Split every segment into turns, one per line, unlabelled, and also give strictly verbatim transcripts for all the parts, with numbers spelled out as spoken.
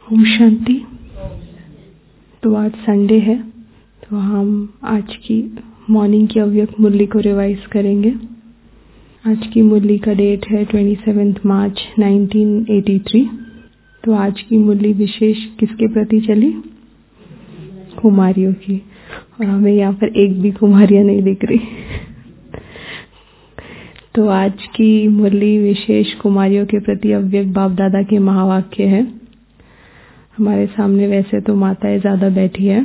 ओम शांति। तो आज संडे है, तो हम आज की मॉर्निंग की अव्यक्त मुरली को रिवाइज करेंगे। आज की मुरली का डेट है सत्ताईस मार्च नाइनटीन एटी थ्री। तो आज की मुरली विशेष किसके प्रति चली? कुमारियों की। और हमें यहाँ पर एक भी कुमारियाँ नहीं दिख रही। तो आज की मुरली विशेष कुमारियों के प्रति अव्यक्त बाप दादा के महावाक्य है। हमारे सामने वैसे तो माताएं ज्यादा बैठी है,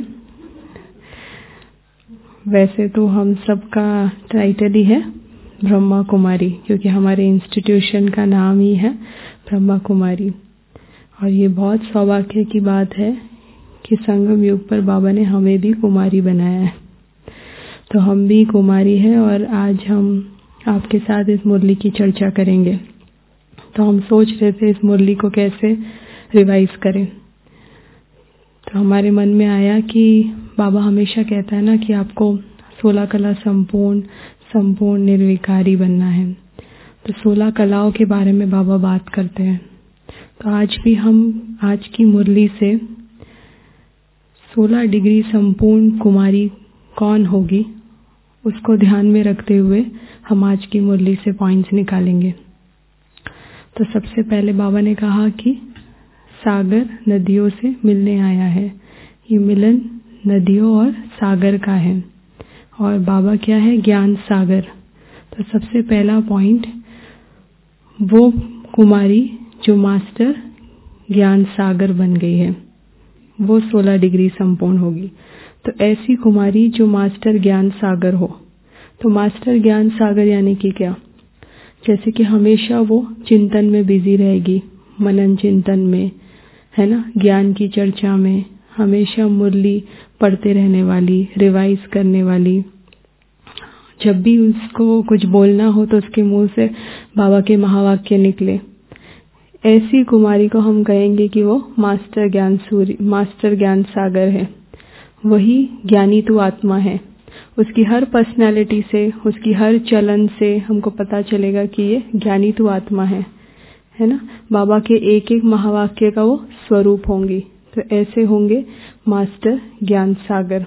वैसे तो हम सबका टाइटल ही है ब्रह्मा कुमारी, क्योंकि हमारे इंस्टीट्यूशन का नाम ही है ब्रह्मा कुमारी। और ये बहुत सौभाग्य की बात है कि संगम युग पर बाबा ने हमें भी कुमारी बनाया है। तो हम भी कुमारी है और आज हम आपके साथ इस मुरली की चर्चा करेंगे। तो हम सोच रहे थे इस मुरली को कैसे रिवाइज करें। तो हमारे मन में आया कि बाबा हमेशा कहता है ना कि आपको सोलह कला संपूर्ण संपूर्ण निर्विकारी बनना है। तो सोलह कलाओं के बारे में बाबा बात करते हैं। तो आज भी हम आज की मुरली से सोलह डिग्री संपूर्ण कुमारी कौन होगी उसको ध्यान में रखते हुए हम आज की मुरली से पॉइंट्स निकालेंगे। तो सबसे पहले बाबा ने कहा कि सागर नदियों से मिलने आया है। ये मिलन नदियों और सागर का है। और बाबा क्या है? ज्ञान सागर। तो सबसे पहला पॉइंट, वो कुमारी जो मास्टर ज्ञान सागर बन गई है वो सोलह डिग्री संपूर्ण होगी। तो ऐसी कुमारी जो मास्टर ज्ञान सागर हो। तो मास्टर ज्ञान सागर यानी कि क्या? जैसे कि हमेशा वो चिंतन में बिजी रहेगी, मनन चिंतन में, है ना, ज्ञान की चर्चा में, हमेशा मुरली पढ़ते रहने वाली, रिवाइज करने वाली। जब भी उसको कुछ बोलना हो तो उसके मुंह से बाबा के महावाक्य निकले। ऐसी कुमारी को हम कहेंगे कि वो मास्टर ज्ञान सूर्य मास्टर ज्ञान सागर है। वही ज्ञानी तू आत्मा है। उसकी हर पर्सनालिटी से, उसकी हर चलन से हमको पता चलेगा कि ये ज्ञानी तू आत्मा है, है ना। बाबा के एक एक महावाक्य का वो स्वरूप होंगी। तो ऐसे होंगे मास्टर ज्ञान सागर।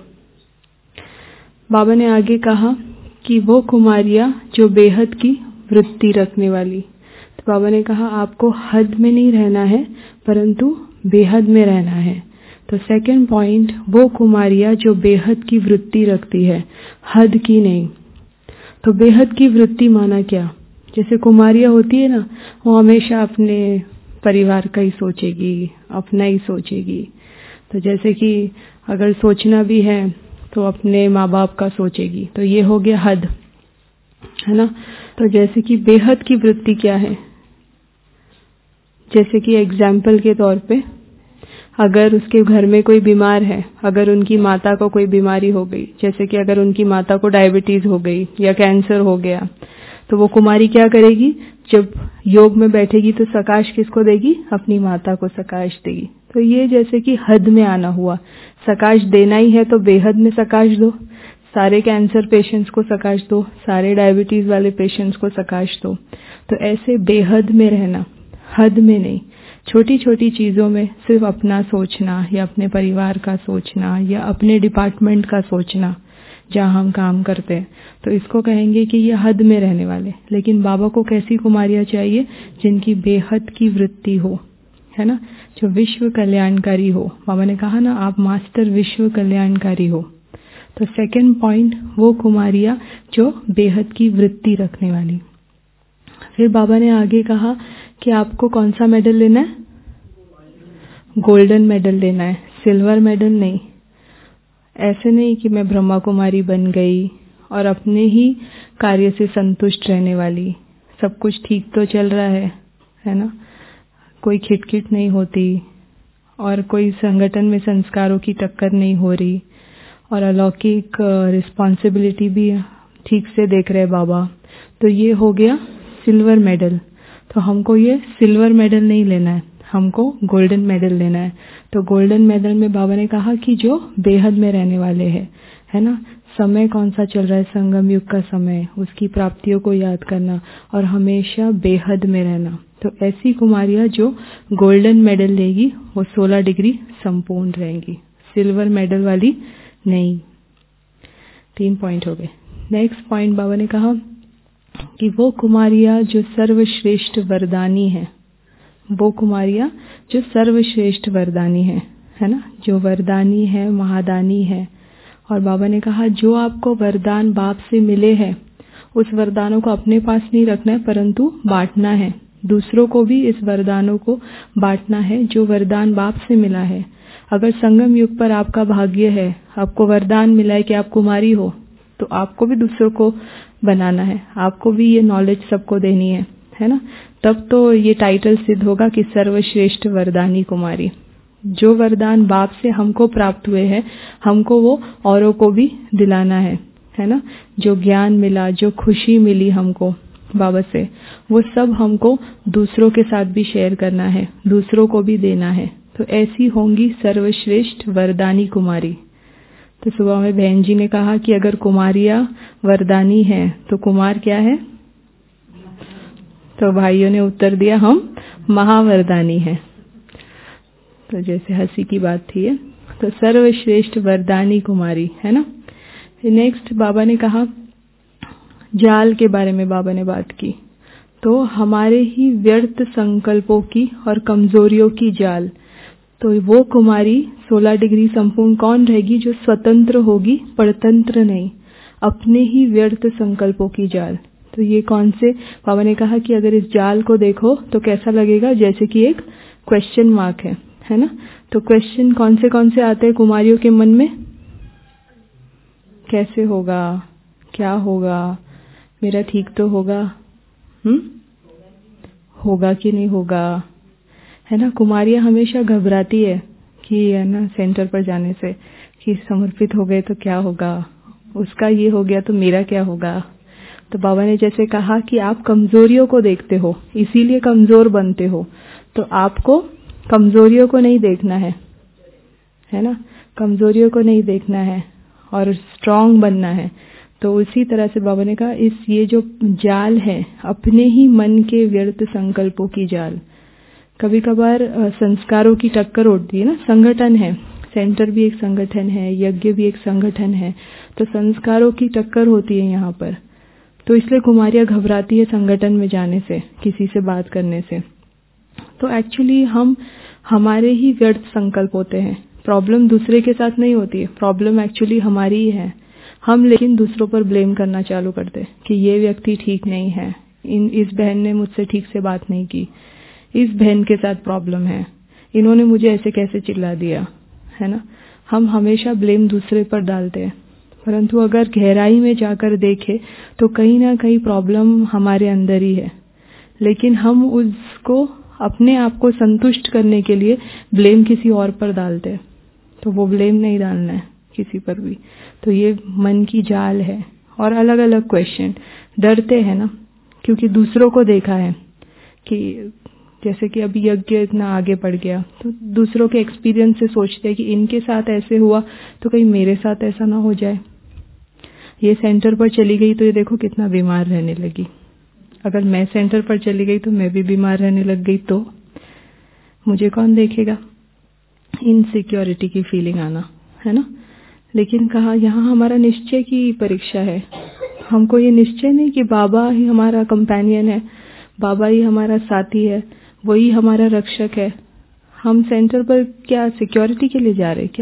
बाबा ने आगे कहा कि वो कुमारियां जो बेहद की वृत्ति रखने वाली। तो बाबा ने कहा आपको हद में नहीं रहना है परंतु बेहद में रहना है। तो सेकंड पॉइंट, वो कुमारियां जो बेहद की वृत्ति रखती है, हद की नहीं। तो बेहद की वृत्ति माना क्या? जैसे कुमारियां होती है ना, वो हमेशा अपने परिवार का ही सोचेगी, अपना ही सोचेगी। तो जैसे कि अगर सोचना भी है तो अपने माँ बाप का सोचेगी। तो ये हो गया हद, है ना। तो जैसे कि बेहद की वृत्ति क्या है? जैसे कि एग्जाम्पल के तौर पे, अगर उसके घर में कोई बीमार है, अगर उनकी माता को कोई बीमारी हो गई, जैसे कि अगर उनकी माता को डायबिटीज हो गई या कैंसर हो गया, तो वो कुमारी क्या करेगी? जब योग में बैठेगी तो सकाश किसको देगी? अपनी माता को सकाश देगी। तो ये जैसे कि हद में आना हुआ। सकाश देना ही है तो बेहद में सकाश दो। सारे कैंसर पेशेंट्स को सकाश दो, सारे डायबिटीज वाले पेशेंट्स को सकाश दो। तो ऐसे बेहद में रहना, हद में नहीं। छोटी छोटी चीजों में सिर्फ अपना सोचना या अपने परिवार का सोचना या अपने डिपार्टमेंट का सोचना जहाँ हम काम करते हैं, तो इसको कहेंगे कि ये हद में रहने वाले। लेकिन बाबा को कैसी कुमारियां चाहिए? जिनकी बेहद की वृत्ति हो, है ना, जो विश्व कल्याणकारी हो। बाबा ने कहा ना आप मास्टर विश्व कल्याणकारी हो। तो सेकंड पॉइंट, वो कुमारियां जो बेहद की वृत्ति रखने वाली। फिर बाबा ने आगे कहा कि आपको कौन सा मेडल लेना है? गोल्डन मेडल लेना है, सिल्वर मेडल नहीं। ऐसे नहीं कि मैं ब्रह्मा कुमारी बन गई और अपने ही कार्य से संतुष्ट रहने वाली, सब कुछ ठीक तो चल रहा है, है ना, कोई खिटखिट नहीं होती और कोई संगठन में संस्कारों की टक्कर नहीं हो रही और अलौकिक रिस्पॉन्सिबिलिटी भी ठीक से देख रहे बाबा। तो ये हो गया सिल्वर मेडल। तो हमको ये सिल्वर मेडल नहीं लेना है, हमको गोल्डन मेडल लेना है। तो गोल्डन मेडल में बाबा ने कहा कि जो बेहद में रहने वाले हैं, है ना। समय कौन सा चल रहा है? संगम युग का समय, उसकी प्राप्तियों को याद करना और हमेशा बेहद में रहना। तो ऐसी कुमारियाँ जो गोल्डन मेडल लेगी वो सोलह डिग्री संपूर्ण रहेंगी, सिल्वर मेडल वाली नहीं। तीन पॉइंट हो गए। नेक्स्ट पॉइंट बाबा ने कहा कि वो कुमारियाँ जो सर्वश्रेष्ठ वरदानी है, वो कुमारियाँ जो सर्वश्रेष्ठ वरदानी है, है ना, जो वरदानी है, महादानी है। और बाबा ने कहा जो आपको वरदान बाप से मिले हैं उस वरदानों को अपने पास नहीं रखना है परंतु बांटना है, दूसरों को भी इस वरदानों को बांटना है जो वरदान बाप से मिला है। अगर संगम युग पर आपका भाग्य है, आपको वरदान मिला है कि आप कुमारी हो, तो आपको भी दूसरों को बनाना है, आपको भी ये नॉलेज सबको देनी है, है ना। तब तो ये टाइटल सिद्ध होगा कि सर्वश्रेष्ठ वरदानी कुमारी। जो वरदान बाप से हमको प्राप्त हुए हैं हमको वो औरों को भी दिलाना है, है ना। जो ज्ञान मिला, जो खुशी मिली हमको बाबा से, वो सब हमको दूसरों के साथ भी शेयर करना है, दूसरों को भी देना है। तो ऐसी होंगी सर्वश्रेष्ठ वरदानी कुमारी। तो सुबह में बहन जी ने कहा कि अगर कुमारियाँ वरदानी है तो कुमार क्या है, तो भाइयों ने उत्तर दिया हम महावरदानी है। तो जैसे हंसी की बात थी है, तो सर्वश्रेष्ठ वरदानी कुमारी, है ना। नेक्स्ट बाबा ने कहा जाल के बारे में बाबा ने बात की। तो हमारे ही व्यर्थ संकल्पों की और कमजोरियों की जाल, तो वो कुमारी सोलह डिग्री संपूर्ण कौन रहेगी जो स्वतंत्र होगी, परतंत्र नहीं, अपने ही व्यर्थ संकल्पों की जाल। तो ये कौन से, बाबा ने कहा कि अगर इस जाल को देखो तो कैसा लगेगा, जैसे कि एक क्वेश्चन मार्क है, है ना। तो क्वेश्चन कौन से कौन से आते हैं कुमारियों के मन में, कैसे होगा, क्या होगा, मेरा ठीक तो होगा, हम्म होगा कि नहीं होगा, है ना। कुमारियाँ हमेशा घबराती है कि है ना सेंटर पर जाने से कि समर्पित हो गए तो क्या होगा, उसका ये हो गया तो मेरा क्या होगा। तो बाबा ने जैसे कहा कि आप कमजोरियों को देखते हो इसीलिए कमजोर बनते हो, तो आपको कमजोरियों को नहीं देखना है, है ना, कमजोरियों को नहीं देखना है और स्ट्रांग बनना है। तो उसी तरह से बाबा ने कहा इस ये जो जाल है अपने ही मन के व्यर्थ संकल्पों की जाल। कभी कभार संस्कारों की टक्कर उठती है ना, संगठन है, सेंटर भी एक संगठन है, यज्ञ भी एक संगठन है, तो संस्कारों की टक्कर होती है यहाँ पर। तो इसलिए कुमारियाँ घबराती है संगठन में जाने से, किसी से बात करने से। तो एक्चुअली हम हमारे ही व्यर्थ संकल्प होते हैं, प्रॉब्लम दूसरे के साथ नहीं होती है, प्रॉब्लम एक्चुअली हमारी ही है। हम लेकिन दूसरों पर ब्लेम करना चालू करते कि ये व्यक्ति ठीक नहीं है, इन इस बहन ने मुझसे ठीक से बात नहीं की, इस बहन के साथ प्रॉब्लम है, इन्होंने मुझे ऐसे कैसे चिल्ला दिया, है ना। हम हमेशा ब्लेम दूसरे पर डालते हैं, परंतु अगर गहराई में जाकर देखें तो कहीं ना कहीं प्रॉब्लम हमारे अंदर ही है, लेकिन हम उसको अपने आप को संतुष्ट करने के लिए ब्लेम किसी और पर डालते हैं। तो वो ब्लेम नहीं डालना है किसी पर भी। तो ये मन की जाल है। और अलग अलग क्वेश्चन, डरते हैं ना, क्योंकि दूसरों को देखा है कि जैसे कि अभी यज्ञ इतना आगे बढ़ गया तो दूसरों के एक्सपीरियंस से सोचते हैं कि इनके साथ ऐसे हुआ तो कहीं मेरे साथ ऐसा ना हो जाए। ये सेंटर पर चली गई तो ये देखो कितना बीमार रहने लगी, अगर मैं सेंटर पर चली गई तो मैं भी बीमार रहने लग गई तो मुझे कौन देखेगा। इनसिक्योरिटी की फीलिंग आना, है ना। लेकिन कहा यहाँ हमारा निश्चय की परीक्षा है, हमको ये निश्चय नहीं कि बाबा ही हमारा कंपेनियन है, बाबा ही हमारा साथी है, वही हमारा रक्षक है। हम सेंटर पर क्या सिक्योरिटी के लिए जा रहे क्या,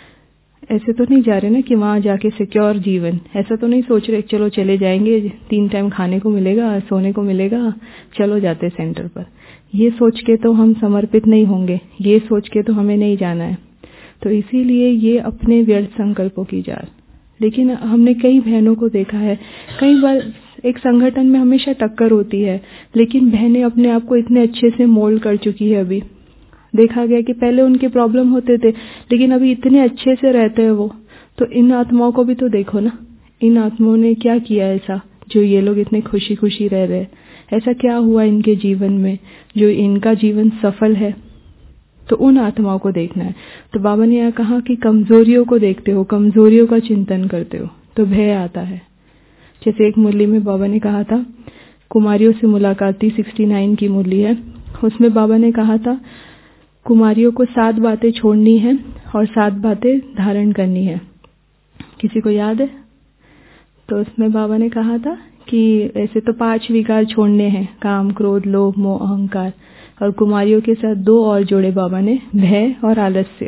ऐसे तो नहीं जा रहे ना कि वहां जाके सिक्योर जीवन, ऐसा तो नहीं सोच रहे चलो चले जाएंगे, तीन टाइम खाने को मिलेगा, सोने को मिलेगा, चलो जाते सेंटर पर। ये सोच के तो हम समर्पित नहीं होंगे, ये सोच के तो हमें नहीं जाना है। तो इसीलिए ये अपने व्यर्थ संकल्पों की जाल। लेकिन हमने कई बहनों को देखा है, कई बार एक संगठन में हमेशा टक्कर होती है, लेकिन बहनें अपने आप को इतने अच्छे से मोल्ड कर चुकी है। अभी देखा गया कि पहले उनके प्रॉब्लम होते थे लेकिन अभी इतने अच्छे से रहते हैं वो। तो इन आत्माओं को भी तो देखो ना, इन आत्माओं ने क्या किया ऐसा जो ये लोग इतने खुशी खुशी रह रहे हैं, ऐसा क्या हुआ इनके जीवन में जो इनका जीवन सफल है। तो उन आत्माओं को देखना है। तो बाबा ने यहाँ कहा कि कमजोरियों को देखते हो, कमजोरियों का चिंतन करते हो तो भय आता है। जैसे एक मुरली में बाबा ने कहा था कुमारियों से मुलाकात थी, उनहत्तर की मुरली है। उसमें बाबा ने कहा था कुमारियों को सात बातें छोड़नी है और सात बातें धारण करनी है। किसी को याद है? तो उसमें बाबा ने कहा था कि ऐसे तो पांच विकार छोड़ने हैं, काम, क्रोध, लोभ, मोह, अहंकार, और कुमारियों के साथ दो और जोड़े बाबा ने, भय और आलस्य।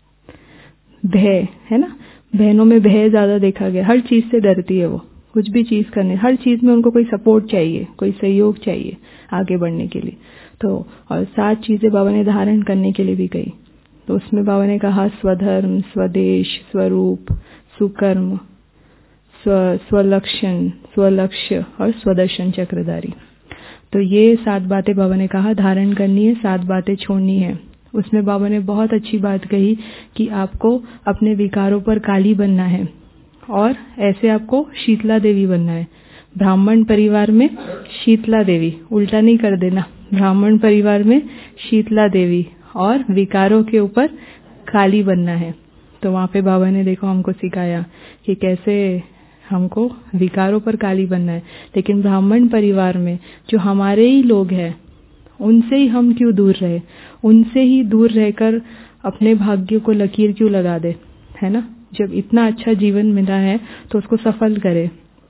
भय है ना, बहनों में भय ज्यादा देखा गया, हर चीज से डरती है वो, कुछ भी चीज करने, हर चीज में उनको कोई सपोर्ट चाहिए, कोई सहयोग चाहिए आगे बढ़ने के लिए। तो और सात चीजें बाबा ने धारण करने के लिए भी कही। तो उसमें बाबा ने कहा स्वधर्म, स्वदेश, स्वरूप, सुकर्म, स्व स्वलक्षण, स्वलक्ष्य और स्वदर्शन चक्रधारी। तो ये सात बातें बाबा ने कहा धारण करनी है, सात बातें छोड़नी है। उसमें बाबा ने बहुत अच्छी बात कही कि आपको अपने विकारों पर काली बनना है और ऐसे आपको शीतला देवी बनना है। ब्राह्मण परिवार में शीतला देवी, उल्टा नहीं कर देना, ब्राह्मण परिवार में शीतला देवी और विकारों के ऊपर काली बनना है। तो वहाँ पे बाबा ने देखो हमको सिखाया कि कैसे हमको विकारों पर काली बनना है। लेकिन ब्राह्मण परिवार में जो हमारे ही लोग हैं उनसे ही हम क्यों दूर रहे, उनसे ही दूर रहकर अपने भाग्य को लकीर क्यों लगा दे, है ना। जब इतना अच्छा जीवन मिला है तो उसको सफल करे।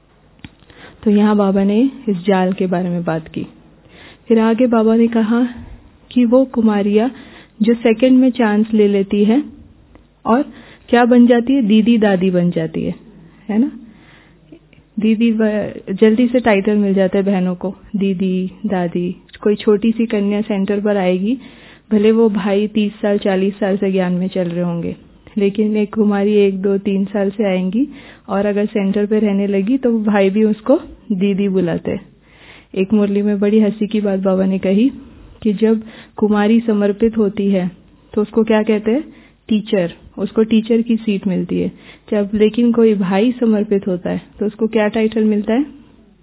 तो यहाँ बाबा ने इस जाल के बारे में बात की। फिर आगे बाबा ने कहा कि वो कुमारियाँ जो सेकंड में चांस ले लेती है और क्या बन जाती है, दीदी दादी बन जाती है, है ना। दीदी जल्दी से टाइटल मिल जाता है बहनों को, दीदी दादी। कोई छोटी सी कन्या सेंटर पर आएगी, भले वो भाई तीस साल चालीस साल से ज्ञान में चल रहे होंगे, लेकिन एक कुमारी एक दो तीन साल से आएंगी और अगर सेंटर पे रहने लगी तो भाई भी उसको दीदी बुलाते। एक मुरली में बड़ी हंसी की बात बाबा ने कही कि जब कुमारी समर्पित होती है तो उसको क्या कहते हैं, टीचर, उसको टीचर की सीट मिलती है। जब लेकिन कोई भाई समर्पित होता है तो उसको क्या टाइटल मिलता है,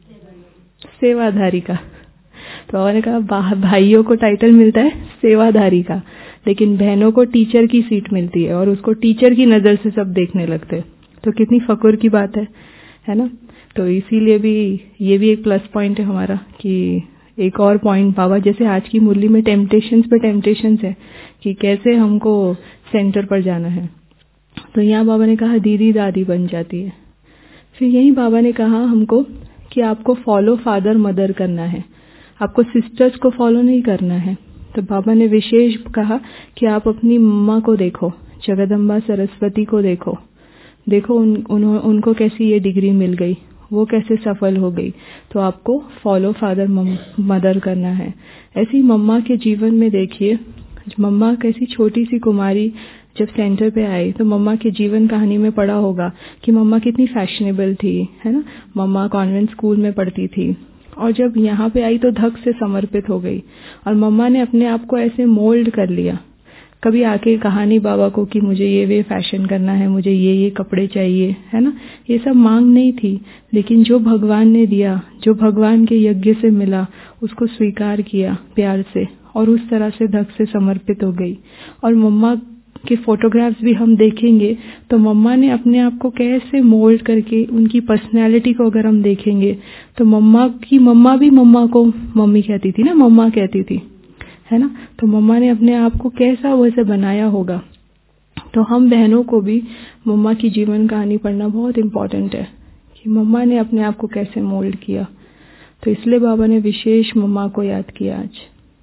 सेवाधारी का। तो उन्होंने कहा भाइयों को टाइटल मिलता है सेवाधारी का, लेकिन बहनों को टीचर की सीट मिलती है और उसको टीचर की नजर से सब देखने लगते हैं। तो कितनी फक्र की बात है, है ना। तो इसीलिए भी ये भी एक प्लस पॉइंट है हमारा कि एक और पॉइंट बाबा, जैसे आज की मुरली में टेम्पटेशंस पे टेम्पटेशंस है कि कैसे हमको सेंटर पर जाना है। तो यहाँ बाबा ने कहा दीदी दादी बन जाती है। फिर यही बाबा ने कहा हमको कि आपको फॉलो फादर मदर करना है, आपको सिस्टर्स को फॉलो नहीं करना है। तो बाबा ने विशेष कहा कि आप अपनी मम्मा को देखो, जगदम्बा सरस्वती को देखो, देखो उन, उन, उनको कैसी ये डिग्री मिल गई, वो कैसे सफल हो गई। तो आपको फॉलो फादर मदर करना है। ऐसी मम्मा के जीवन में देखिए, मम्मा कैसी छोटी सी कुमारी जब सेंटर पे आई तो मम्मा के जीवन कहानी में पढ़ा होगा कि मम्मा कितनी फैशनेबल थी, है ना। मम्मा कॉन्वेंट स्कूल में पढ़ती थी और जब यहाँ पे आई तो धक से समर्पित हो गई और मम्मा ने अपने आप को ऐसे मोल्ड कर लिया। कभी आके कहा नहीं बाबा को कि मुझे ये वे फैशन करना है, मुझे ये ये कपड़े चाहिए, है ना। ये सब मांग नहीं थी, लेकिन जो भगवान ने दिया, जो भगवान के यज्ञ से मिला, उसको स्वीकार किया प्यार से और उस तरह से धक से समर्पित हो गई। और मम्मा के फोटोग्राफ्स भी हम देखेंगे तो मम्मा ने अपने आप को कैसे मोल्ड करके, उनकी पर्सनैलिटी को अगर हम देखेंगे तो मम्मा की मम्मा भी मम्मा को मम्मी कहती थी ना, मम्मा कहती थी, है ना। तो मम्मा ने अपने आप को कैसा वैसे बनाया होगा। तो हम बहनों को भी मम्मा की जीवन कहानी पढ़ना बहुत इम्पोर्टेंट है कि मम्मा ने अपने आप को कैसे मोल्ड किया। तो इसलिए बाबा ने विशेष मम्मा को याद किया आज।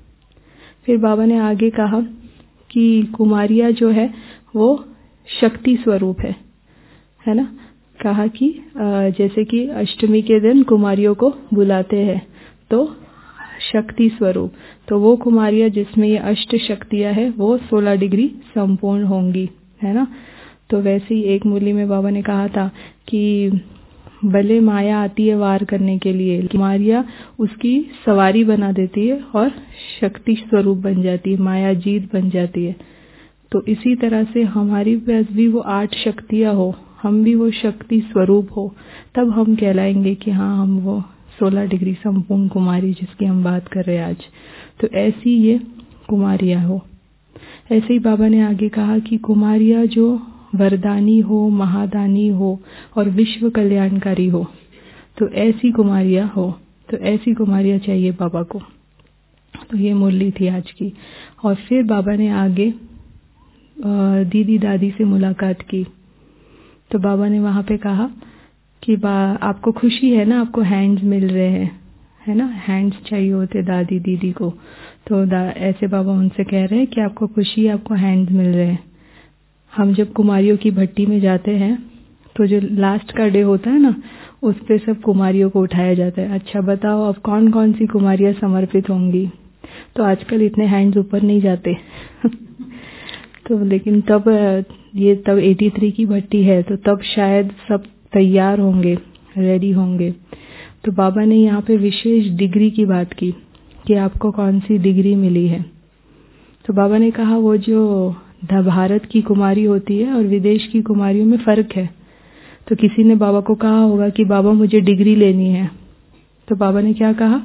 फिर बाबा ने आगे कहा कि कुमारिया जो है वो शक्ति स्वरूप है, है ना। कहा कि जैसे कि अष्टमी के दिन कुमारियों को बुलाते हैं तो शक्ति स्वरूप, तो वो कुमारियाँ जिसमें ये अष्ट शक्तियाँ है वो सोलह डिग्री संपूर्ण होंगी, है ना। तो वैसे ही एक मुरली में बाबा ने कहा था कि भले माया आती है वार करने के लिए, कुमारियाँ उसकी सवारी बना देती है और शक्ति स्वरूप बन जाती है, माया जीत बन जाती है। तो इसी तरह से हमारी पास भी वो आठ शक्तियाँ हो, हम भी वो शक्ति स्वरूप हो, तब हम कहलाएंगे कि हाँ हम वो सोलह डिग्री संपूर्ण कुमारी जिसकी हम बात कर रहे हैं आज। तो ऐसी ये कुमारियाँ हो। ऐसे ही बाबा ने आगे कहा कि कुमारियाँ जो वरदानी हो, महादानी हो और विश्व कल्याणकारी हो, तो ऐसी कुमारियाँ हो। तो ऐसी कुमारियाँ चाहिए बाबा को। तो ये मुरली थी आज की। और फिर बाबा ने आगे दीदी दादी से मुलाकात की। तो बाबा ने वहाँ पे कहा कि बा आपको खुशी है ना, आपको हैंड्स मिल रहे हैं, है ना, हैंड्स चाहिए होते दादी दीदी को। तो ऐसे बाबा उनसे कह रहे हैं कि आपको खुशी है, आपको हैंड्स मिल रहे हैं। हम जब कुमारियों की भट्टी में जाते हैं तो जो लास्ट का डे होता है ना, उस पे सब कुमारियों को उठाया जाता है। अच्छा बताओ अब कौन कौन सी कुमारियाँ समर्पित होंगी। तो आजकल इतने हैंड्स ऊपर नहीं जाते तो लेकिन तब ये तब तिरासी की भट्टी है, तो तब शायद सब तैयार होंगे, रेडी होंगे। तो बाबा ने यहाँ पे विशेष डिग्री की बात की कि आपको कौन सी डिग्री मिली है। तो बाबा ने कहा वो जो भारत की कुमारी होती है और विदेश की कुमारियों में फर्क है। तो किसी ने बाबा को कहा होगा कि बाबा मुझे डिग्री लेनी है। तो बाबा ने क्या कहा,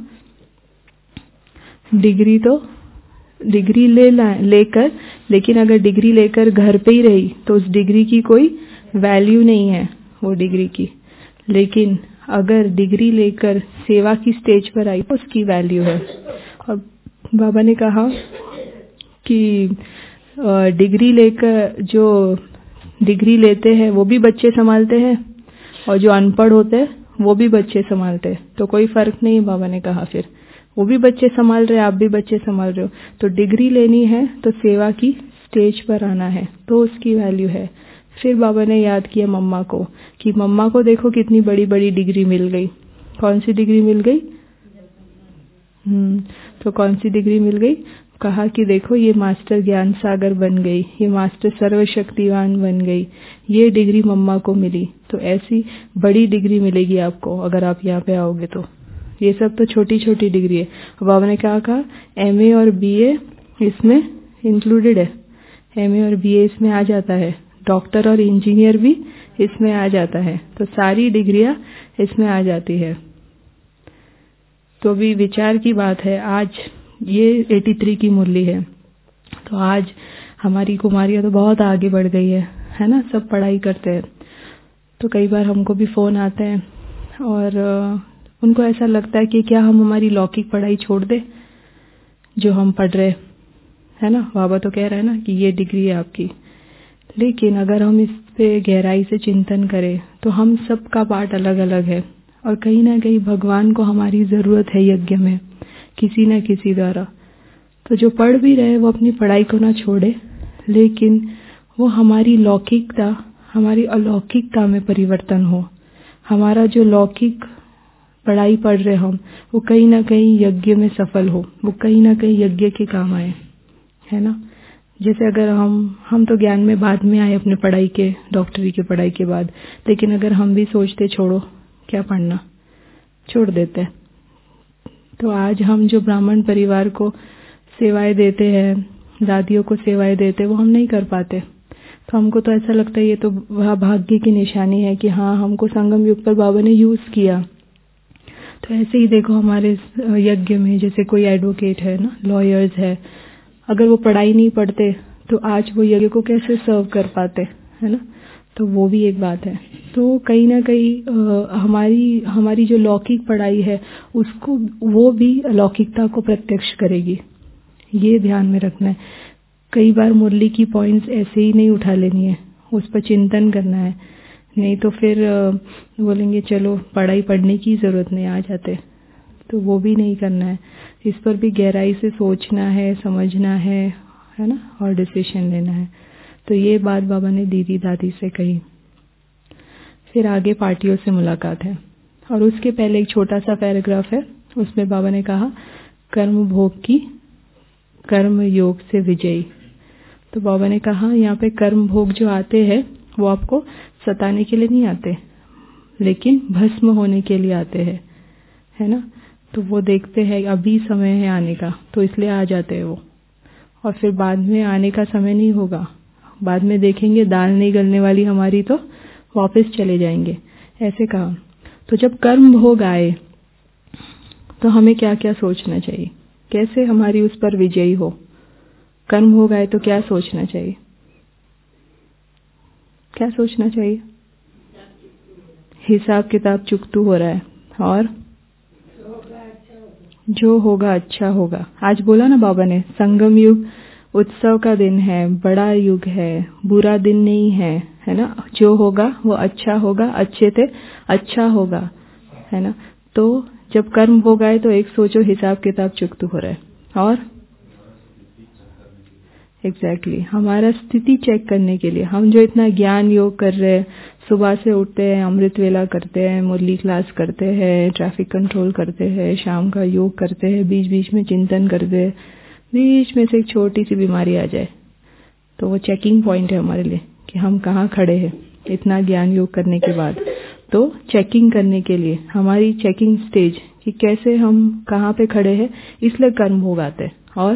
डिग्री तो डिग्री ले लेकर, लेकिन अगर डिग्री लेकर घर पे ही रही तो उस डिग्री की कोई वैल्यू नहीं है वो डिग्री की। लेकिन अगर डिग्री लेकर सेवा की स्टेज पर आई तो उसकी वैल्यू है। और बाबा ने कहा कि डिग्री लेकर जो डिग्री लेते हैं वो भी बच्चे संभालते हैं और जो अनपढ़ होते हैं वो भी बच्चे संभालते हैं। तो कोई फर्क नहीं, बाबा ने कहा फिर वो भी बच्चे संभाल रहे, आप भी बच्चे संभाल रहे हो। तो डिग्री लेनी है तो सेवा की स्टेज पर आना है, तो उसकी वैल्यू है। फिर बाबा ने याद किया मम्मा को कि मम्मा को देखो कितनी बड़ी बड़ी डिग्री मिल गई। कौन सी डिग्री मिल गई? हम्म तो कौन सी डिग्री मिल गई? कहा कि देखो ये मास्टर ज्ञान सागर बन गई, ये मास्टर सर्वशक्तिवान बन गई, ये डिग्री मम्मा को मिली। तो ऐसी बड़ी डिग्री मिलेगी आपको अगर आप यहाँ पे आओगे। तो ये सब तो छोटी छोटी डिग्री है। बाबा ने क्या कहा, एमए और बीए इसमें इंक्लूडेड है, एमए और बीए इसमें आ जाता है, डॉक्टर और इंजीनियर भी इसमें आ जाता है। तो सारी डिग्रियां इसमें आ जाती है। तो भी विचार की बात है, आज ये तिरासी की मुरली है। तो आज हमारी कुमारियां तो बहुत आगे बढ़ गई है, है ना, सब पढ़ाई करते हैं। तो कई बार हमको भी फोन आते हैं और उनको ऐसा लगता है कि क्या हम हमारी लौकिक पढ़ाई छोड़ दें जो हम पढ़ रहे, है ना। बाबा तो कह रहे हैं ना कि ये डिग्री है आपकी। लेकिन अगर हम इस पे गहराई से चिंतन करें तो हम सबका पार्ट अलग अलग है और कहीं ना कहीं भगवान को हमारी जरूरत है यज्ञ में किसी न किसी द्वारा। तो जो पढ़ भी रहे वो अपनी पढ़ाई को ना छोड़े, लेकिन वो हमारी लौकिकता हमारी अलौकिकता में परिवर्तन हो। हमारा जो लौकिक पढ़ाई पढ़ रहे हम वो कहीं ना कहीं यज्ञ में सफल हो, वो कहीं ना कहीं यज्ञ के काम आए, है ना। जैसे अगर हम हम तो ज्ञान में बाद में आए अपने पढ़ाई के, डॉक्टरी की पढ़ाई के बाद, लेकिन अगर हम भी सोचते छोड़ो क्या पढ़ना, छोड़ देते। तो आज हम जो ब्राह्मण परिवार को सेवाएं देते हैं, दादियों को सेवाएं देते हैं, वो हम नहीं कर पाते। तो हमको तो ऐसा लगता है ये तो वह भाग्य की निशानी है कि हाँ हमको संगम युग पर बाबा ने यूज किया। तो ऐसे ही देखो हमारे यज्ञ में जैसे कोई एडवोकेट है ना, लॉयर्स है, अगर वो पढ़ाई नहीं पढ़ते तो आज वो यज्ञ को कैसे सर्व कर पाते, है ना। तो वो भी एक बात है। तो कहीं ना कहीं हमारी हमारी जो लौकिक पढ़ाई है उसको वो भी अलौकिकता को प्रत्यक्ष करेगी, ये ध्यान में रखना है। कई बार मुरली की पॉइंट्स ऐसे ही नहीं उठा लेनी है, उस पर चिंतन करना है, नहीं तो फिर बोलेंगे चलो पढ़ाई पढ़ने की जरूरत नहीं, आ जाते। तो वो भी नहीं करना है, इस पर भी गहराई से सोचना है, समझना है, है ना, और डिसीजन लेना है। तो ये बात बाबा ने दीदी दादी से कही। फिर आगे पार्टियों से मुलाकात है और उसके पहले एक छोटा सा पैराग्राफ है, उसमें बाबा ने कहा कर्म भोग की कर्म योग से विजयी। तो बाबा ने कहा यहाँ पे कर्म भोग जो आते हैं वो आपको सताने के लिए नहीं आते, लेकिन भस्म होने के लिए आते हैं, है ना। तो वो देखते हैं अभी समय है आने का, तो इसलिए आ जाते हैं वो, और फिर बाद में आने का समय नहीं होगा, बाद में देखेंगे दाल नहीं गलने वाली हमारी तो वापस चले जाएंगे, ऐसे कहा। तो जब कर्म भोग आए तो हमें क्या क्या सोचना चाहिए, कैसे हमारी उस पर विजयी हो। कर्म भोग आए तो क्या सोचना चाहिए, क्या सोचना चाहिए? हिसाब किताब चुकतू हो रहा है और जो होगा अच्छा होगा। आज बोला ना बाबा ने, संगम युग उत्सव का दिन है, बड़ा युग है, बुरा दिन नहीं है, है ना। जो होगा वो अच्छा होगा, अच्छे से अच्छा होगा, है ना। तो जब कर्म हो गए तो एक सोचो हिसाब किताब चुकता हो रहा है। और एग्जैक्टली exactly, हमारा स्थिति चेक करने के लिए हम जो इतना ज्ञान योग कर रहे हैं, सुबह से उठते हैं, अमृत वेला करते हैं, मुरली क्लास करते हैं, ट्रैफिक कंट्रोल करते हैं, शाम का योग करते हैं, बीच बीच में चिंतन करते हैं, बीच में से एक छोटी सी बीमारी आ जाए तो वो चेकिंग पॉइंट है हमारे लिए कि हम कहाँ खड़े हैं इतना ज्ञान योग करने के बाद। तो चेकिंग करने के लिए हमारी चेकिंग स्टेज कि कैसे हम कहाँ पे खड़े हैं, इसलिए कर्म भोग आते हैं। और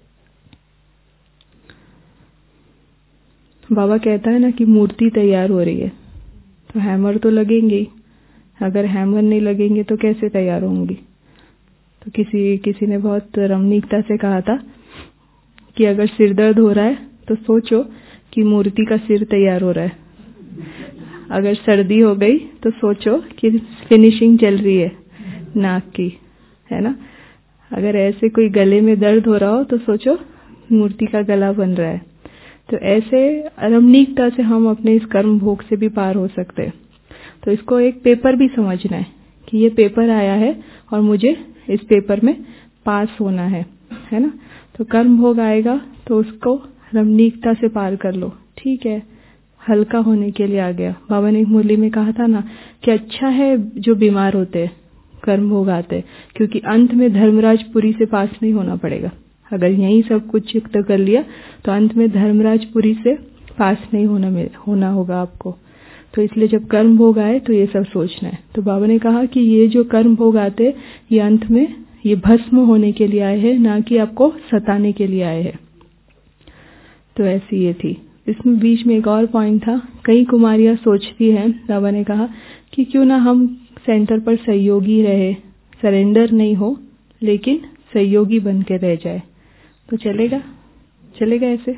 बाबा कहता है ना कि मूर्ति तैयार हो रही है तो हैमर तो लगेंगे ही, अगर हैमर नहीं लगेंगे तो कैसे तैयार होंगी। तो किसी किसी ने बहुत रमणीकता से कहा था कि अगर सिर दर्द हो रहा है तो सोचो कि मूर्ति का सिर तैयार हो रहा है, अगर सर्दी हो गई तो सोचो कि फिनिशिंग चल रही है नाक की, है ना। अगर ऐसे कोई गले में दर्द हो रहा हो तो सोचो मूर्ति का गला बन रहा है। तो ऐसे रमणीकता से हम अपने इस कर्म भोग से भी पार हो सकते हैं। तो इसको एक पेपर भी समझना है कि ये पेपर आया है और मुझे इस पेपर में पास होना है, है ना। तो कर्म भोग आएगा तो उसको रमणीकता से पार कर लो, ठीक है, हल्का होने के लिए आ गया। बाबा ने एक मुरली में कहा था ना कि अच्छा है जो बीमार होते हैं कर्म भोग आते, क्योंकि अंत में धर्मराजपुरी से पास नहीं होना पड़ेगा। अगर यही सब कुछ युक्त कर लिया तो अंत में धर्मराजपुरी से पास नहीं होना होना होगा आपको। तो इसलिए जब कर्म भोग आए तो ये सब सोचना है। तो बाबा ने कहा कि ये जो कर्म भोग आते ये अंत में ये भस्म होने के लिए आए हैं, ना कि आपको सताने के लिए आए हैं। तो ऐसी ये थी। इसमें बीच में एक और पॉइंट था, कई कुमारियां सोचती हैं, बाबा ने कहा कि क्यों ना हम सेंटर पर सहयोगी रहे, सरेंडर नहीं हो लेकिन सहयोगी बन के रह जाए तो चलेगा चलेगा ऐसे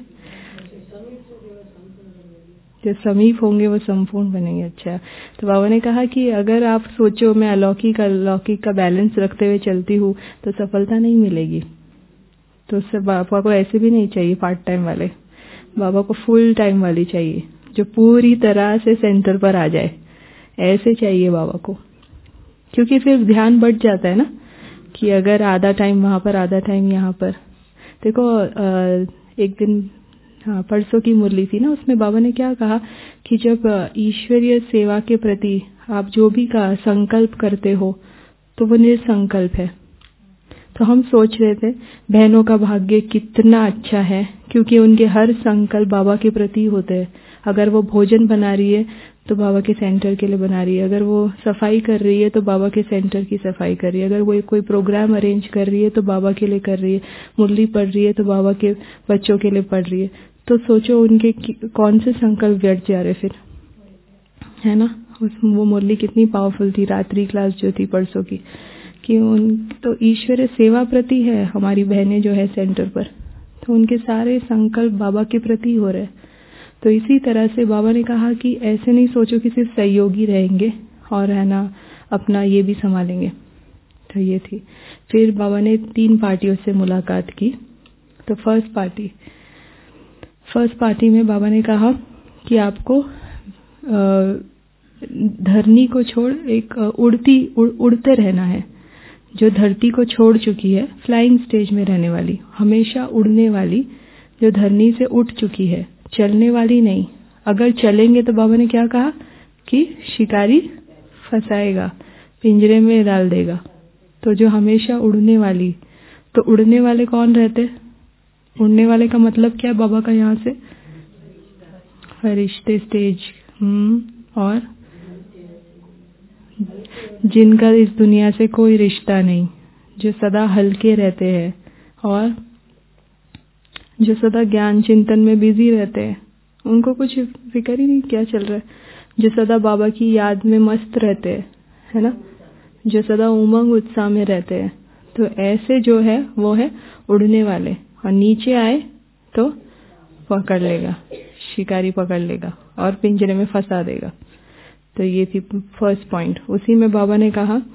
जो समीप होंगे वो संपूर्ण बनेंगे। अच्छा, तो बाबा ने कहा कि अगर आप सोचो मैं अलौकिक अलौकिक का बैलेंस रखते हुए चलती हूँ तो सफलता नहीं मिलेगी। तो उससे बाबा को ऐसे भी नहीं चाहिए पार्ट टाइम वाले, बाबा को फुल टाइम वाली चाहिए जो पूरी तरह से सेंटर पर आ जाए, ऐसे चाहिए बाबा को। क्योंकि फिर ध्यान बढ़ जाता है ना कि अगर आधा टाइम वहां पर आधा टाइम यहाँ पर। देखो एक दिन हाँ परसों की मुरली थी ना, उसमें बाबा ने क्या कहा कि जब ईश्वरीय सेवा के प्रति आप जो भी का संकल्प करते हो तो वो निसंकल्प है। तो हम सोच रहे थे बहनों का भाग्य कितना अच्छा है क्योंकि उनके हर संकल्प बाबा के प्रति होते हैं। अगर वो भोजन बना रही है तो बाबा के सेंटर के लिए बना रही है, अगर वो सफाई कर रही है तो बाबा के सेंटर की सफाई कर रही है, अगर वो कोई प्रोग्राम अरेंज कर रही है तो बाबा के लिए कर रही है, मुरली पढ़ रही है तो बाबा के बच्चों के लिए पढ़ रही है। तो सोचो उनके कौन से संकल्प व्यर्थ जा रहे फिर, है ना। उस वो मुरली कितनी पावरफुल थी, रात्रि क्लास जो थी परसों की, कि उन तो ईश्वरीय सेवा प्रति है हमारी बहनें जो है सेंटर पर, तो उनके सारे संकल्प बाबा के प्रति हो रहे। तो इसी तरह से बाबा ने कहा कि ऐसे नहीं सोचो कि सिर्फ सहयोगी रहेंगे और है ना अपना ये भी संभालेंगे। तो ये थी। फिर बाबा ने तीन पार्टियों से मुलाकात की। तो फर्स्ट पार्टी फर्स्ट पार्टी में बाबा ने कहा कि आपको धरनी को छोड़ एक उड़ती उड़, उड़ते रहना है। जो धरती को छोड़ चुकी है, फ्लाइंग स्टेज में रहने वाली, हमेशा उड़ने वाली, जो धरनी से उठ चुकी है, चलने वाली नहीं। अगर चलेंगे तो बाबा ने क्या कहा कि शिकारी फंसाएगा, पिंजरे में डाल देगा। तो जो हमेशा उड़ने वाली, तो उड़ने वाले कौन रहते? उड़ने वाले का मतलब क्या बाबा का यहाँ से? फरिश्ते स्टेज। हम्म और जिनका इस दुनिया से कोई रिश्ता नहीं, जो सदा हल्के रहते हैं और जो सदा ज्ञान चिंतन में बिजी रहते हैं, उनको कुछ फिक्र ही नहीं क्या चल रहा है, जो सदा बाबा की याद में मस्त रहते हैं, है ना, जो सदा उमंग उत्साह में रहते हैं। तो ऐसे जो है वो है उड़ने वाले, और नीचे आए तो पकड़ लेगा, शिकारी पकड़ लेगा और पिंजरे में फंसा देगा। तो ये थी फर्स्ट पॉइंट। उसी में बाबा ने कहा